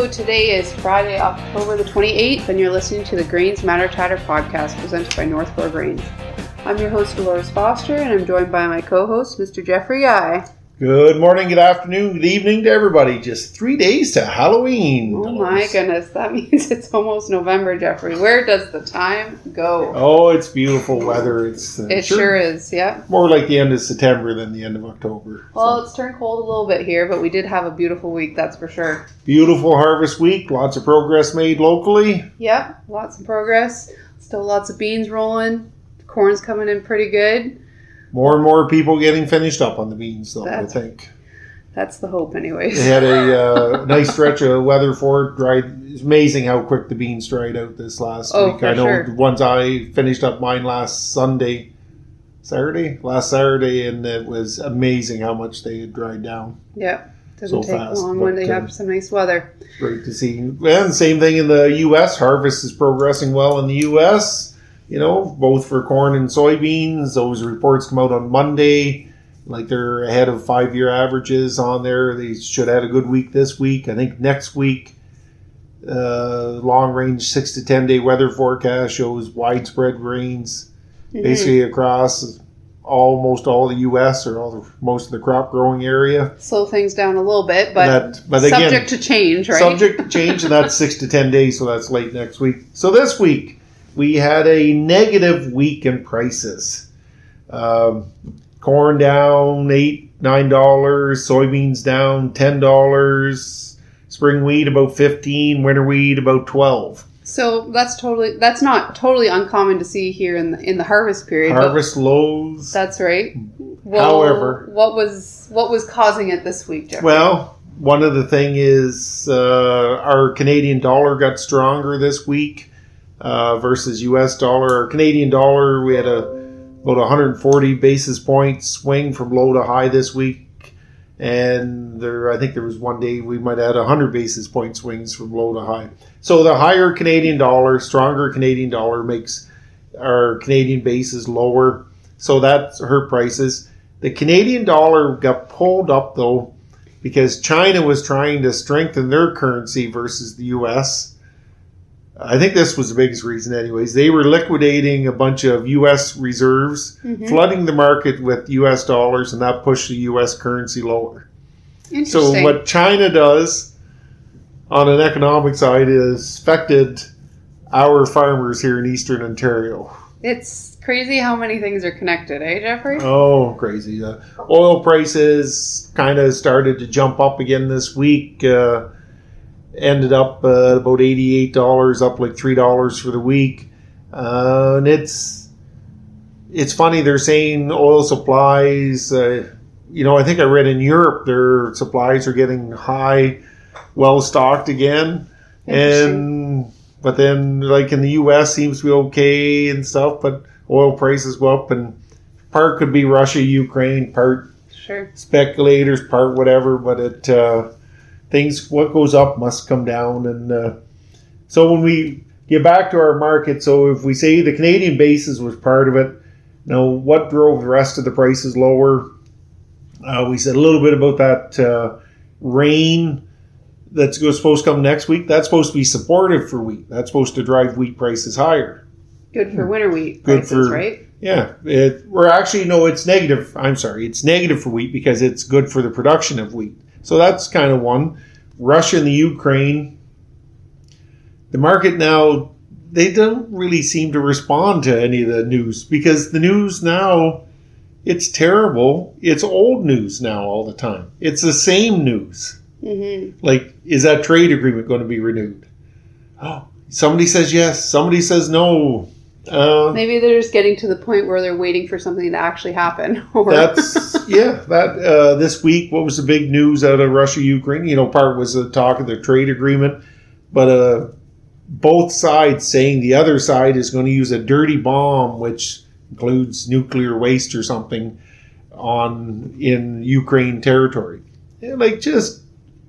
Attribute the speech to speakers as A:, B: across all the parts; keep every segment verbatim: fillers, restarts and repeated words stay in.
A: So today is Friday, October the twenty-eighth, and you're listening to the Grains Matter Chatter podcast presented by North Shore Grains. I'm your host, Dolores Foster, and I'm joined by my co-host, Mister Jeffrey Guy.
B: Good morning, good afternoon, good evening to everybody. Just three days to Halloween.
A: Oh my goodness, that means it's almost November, Jeffrey. Where does the time go?
B: Oh, it's beautiful weather. It's uh,
A: It sure, sure is, yeah.
B: More like the end of September than the end of October.
A: Well,
B: so.
A: It's turned cold a little bit here, but we did have a beautiful week, that's for sure.
B: Beautiful harvest week. Lots of progress made locally.
A: Yep, lots of progress. Still lots of beans rolling. Corn's coming in pretty good.
B: More and more people getting finished up on the beans, though,
A: that's,
B: I think.
A: That's the hope, anyways.
B: They had a uh, nice stretch of weather for it. Dried. It's amazing how quick the beans dried out this last
A: oh,
B: week.
A: For
B: I know
A: sure.
B: the ones I finished up mine last Sunday, Saturday? Last Saturday, and it was amazing how much they had dried down.
A: Yeah. Doesn't
B: so
A: take
B: fast,
A: long when they
B: uh,
A: have some nice weather.
B: Great to see. And same thing in the U S. Harvest is progressing well in the U S, you know, both for corn and soybeans. Those reports come out on Monday. Like they're ahead of five-year averages on there. They should have had a good week this week. I think next week, uh, long-range six to ten-day weather forecast shows widespread rains mm-hmm. basically across almost all the U S or all the, most of the crop growing area.
A: Slow things down a little bit, but,
B: that, but
A: subject
B: again,
A: to change, right?
B: Subject to change, and that's six to ten days, so that's late next week. So this week, we had a negative week in prices. Um, corn down eight, nine dollars. Soybeans down ten dollars. Spring wheat about fifteen. Winter wheat about twelve.
A: So that's totally that's not totally uncommon to see here in the in the harvest period.
B: Harvest lows.
A: That's right. Well,
B: however,
A: what was what was causing it this week, Jeffrey?
B: Well, one of the thing is uh, our Canadian dollar got stronger this week. Uh, versus U S dollar. Our Canadian dollar, we had a about one hundred forty basis point swing from low to high this week, and there I think there was one day we might have had one hundred basis point swings from low to high. So the higher Canadian dollar, stronger Canadian dollar makes our Canadian bases lower, so that hurt prices. The Canadian dollar got pulled up though because China was trying to strengthen their currency versus the U S. I think this was the biggest reason anyways. They were liquidating a bunch of U S reserves, mm-hmm. flooding the market with U S dollars, and that pushed the U S currency lower. So what China does on an economic side is affected our farmers here in Eastern Ontario.
A: It's crazy how many things are connected, eh, Jeffrey?
B: Oh, crazy. Uh, oil prices kind of started to jump up again this week. Uh, ended up uh, about eighty-eight dollars, up like three dollars for the week. Uh, and it's it's funny, they're saying oil supplies, uh, you know, I think I read in Europe their supplies are getting high, well-stocked again. And but then, like in the U S, seems to be okay and stuff, but oil prices go up, and part could be Russia, Ukraine, part
A: sure.
B: speculators, part whatever, but it... Uh, Things, what goes up must come down. And uh, so when we get back to our market, so if we say the Canadian basis was part of it, now what drove the rest of the prices lower? Uh, we said a little bit about that uh, rain that's supposed to come next week. That's supposed to be supportive for wheat. That's supposed to drive wheat prices higher.
A: Good for winter wheat prices,
B: good for,
A: right?
B: Yeah. It, we're actually, no, it's negative. I'm sorry. It's negative for wheat because it's good for the production of wheat. So that's kind of one. Russia and the Ukraine. The market now, they don't really seem to respond to any of the news because the news now, it's terrible. It's old news now all the time. It's the same news. Mm-hmm. Like, is that trade agreement going to be renewed? Oh, somebody says yes. Somebody says no. Uh,
A: Maybe they're just getting to the point where they're waiting for something to actually happen. Or
B: that's, yeah, that uh, this week, what was the big news out of Russia, Ukraine? You know, part was the talk of the trade agreement, but uh, both sides saying the other side is going to use a dirty bomb, which includes nuclear waste or something, on in Ukraine territory. Yeah, like, just,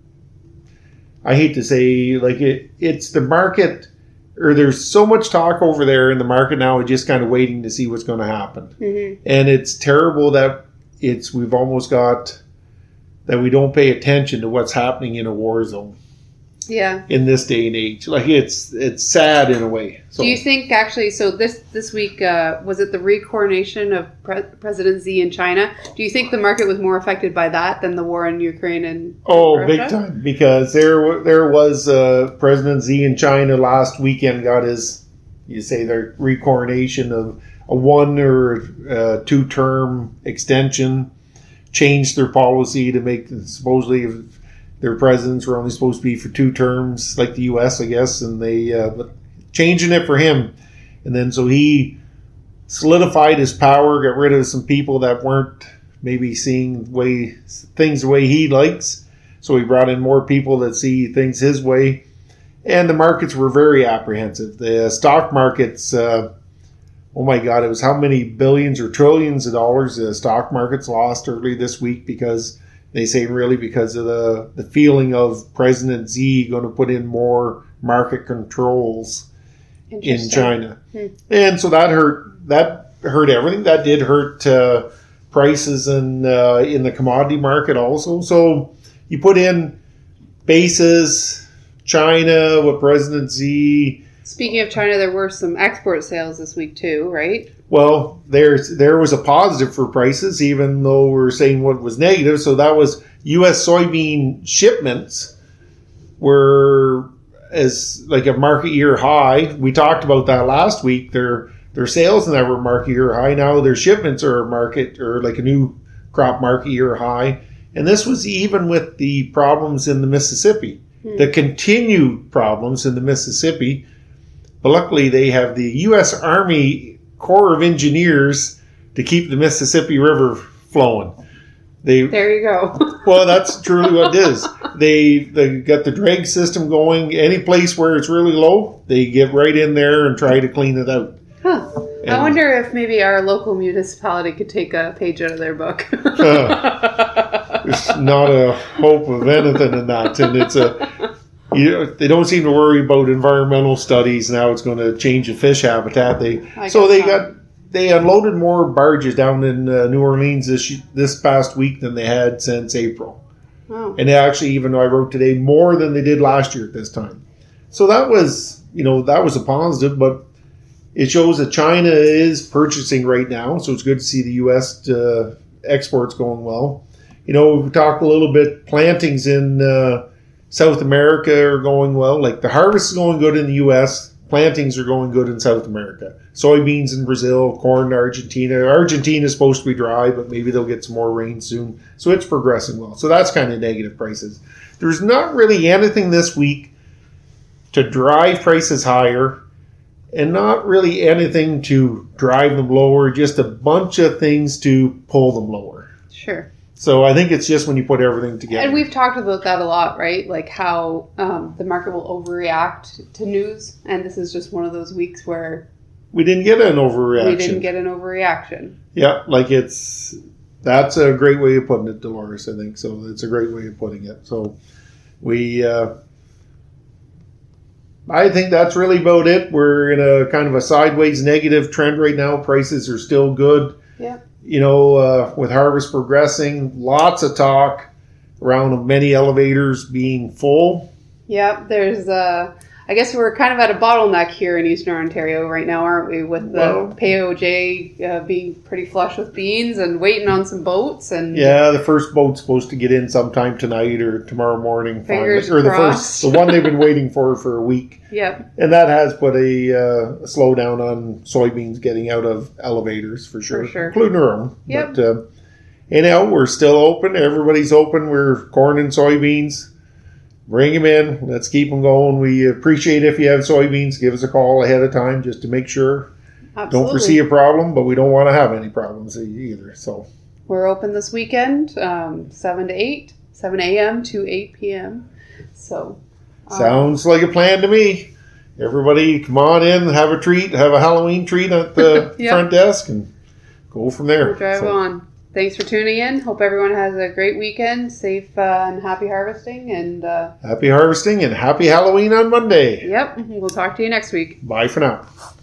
B: I hate to say, like, it, it's the market... or there's so much talk over there in the market now, we're just kind of waiting to see what's going to happen. Mm-hmm. And it's terrible that it's we've almost got that we don't pay attention to what's happening in a war zone.
A: Yeah.
B: in this day and age. Like it's it's sad in a way. So,
A: do you think actually? So this this week uh, was it the recoronation of Pre- President Xi in China? Do you think the market was more affected by that than the war in Ukraine and
B: oh,
A: Russia?
B: big time, because there there was uh, President Xi in China last weekend got his, you say, their recoronation of a one or uh, two term extension, changed their policy to make supposedly their presidents were only supposed to be for two terms, like the U S, I guess, and they uh, but changing it for him, and then so he solidified his power, got rid of some people that weren't maybe seeing way things the way he likes, so he brought in more people that see things his way, and the markets were very apprehensive. The stock markets. Uh, Oh my God, it was how many billions or trillions of dollars the stock markets lost early this week because they say really because of the, the feeling of President Xi going to put in more market controls in China. Hmm. And so that hurt that hurt everything. That did hurt uh, prices in, uh, in the commodity market also. So you put in bases, China with President Xi.
A: Speaking of China, there were some export sales this week too, right?
B: Well, there's there was a positive for prices, even though we're saying what was negative. So that was U S soybean shipments were as like a market year high. We talked about that last week. Their their sales in that were market year high. Now their shipments are market or like a new crop market year high. And this was even with the problems in the Mississippi, hmm. the continued problems in the Mississippi. But luckily, they have the U S Army Corps of Engineers to keep the Mississippi River flowing. They
A: there you go.
B: Well, that's truly what it is. They they got the drag system going. Any place where it's really low, they get right in there and try to clean it out.
A: Huh. And I wonder if maybe our local municipality could take a page out of their book.
B: uh, there's not a hope of anything in that, and it's a. You know, they don't seem to worry about environmental studies now. It's going to change the fish habitat. They so they got they unloaded more barges down in uh, New Orleans this this past week than they had since April. Oh. And they actually, even though I wrote today, more than they did last year at this time. So that was you know that was a positive, but it shows that China is purchasing right now. So it's good to see the U S uh, exports going well. You know, we talked a little bit plantings in. Uh, South America are going well. Like the harvest is going good in the U S. Plantings are going good in South America. Soybeans in Brazil, corn in Argentina. Argentina is supposed to be dry, but maybe they'll get some more rain soon. So it's progressing well. So that's kind of negative prices. There's not really anything this week to drive prices higher and not really anything to drive them lower. Just a bunch of things to pull them lower.
A: Sure.
B: So I think it's just when you put everything together.
A: And we've talked about that a lot, right? Like how um, the market will overreact to news. And this is just one of those weeks where...
B: We didn't get an overreaction.
A: We didn't get an overreaction.
B: Yeah, like it's... That's a great way of putting it, Dolores, I think. So it's a great way of putting it. So we... Uh, I think that's really about it. We're in a kind of a sideways negative trend right now. Prices are still good.
A: Yeah.
B: You know, uh, with harvest progressing, lots of talk around many elevators being full.
A: Yeah, there's, uh, I guess we're kind of at a bottleneck here in Eastern Ontario right now, aren't we? With the well, P O J uh, being pretty flush with beans and waiting on some boats. And
B: yeah, the first boat's supposed to get in sometime tonight or tomorrow morning.
A: Fingers
B: finally. Or the
A: crossed.
B: first, the one they've been waiting for for a week.
A: Yep.
B: And that has put a, uh, a slowdown on soybeans getting out of elevators for sure,
A: for sure.
B: including our own.
A: Yep.
B: But uh, anyhow, we're still open. Everybody's open. We're corn and soybeans. Bring them in. Let's keep them going. We appreciate if you have soybeans. Give us a call ahead of time just to make sure.
A: Absolutely.
B: Don't foresee a problem, but we don't want to have any problems either. So
A: we're open this weekend, um, seven to eight, seven a.m. to eight p.m. So
B: um, sounds like a plan to me. Everybody, come on in, have a treat, have a Halloween treat at the yep. front desk, and go from there.
A: We'll drive so. on. Thanks for tuning in. Hope everyone has a great weekend. Safe uh, and happy harvesting. And uh,
B: happy harvesting and happy Halloween on Monday.
A: Yep. We'll talk to you next week.
B: Bye for now.